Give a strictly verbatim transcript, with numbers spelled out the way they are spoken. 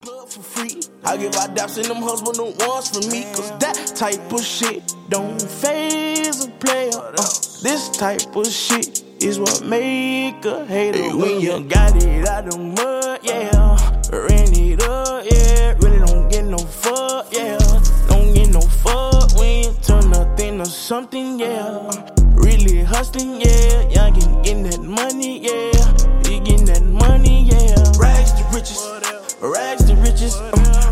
Plug for free. I give out daps in them husband the ones for me. Cause that type of shit don't phase a player. Uh, this type of shit is what make a hater. Hey, when you got it out the mud, yeah. Ran it up, yeah. Really don't get no fuck, yeah. Don't get no fuck when you turn nothing to something, yeah. Really hustling, yeah. Y'all getting, getting that money, yeah. You getting that money, yeah. Rags to riches, rags to riches. Uh,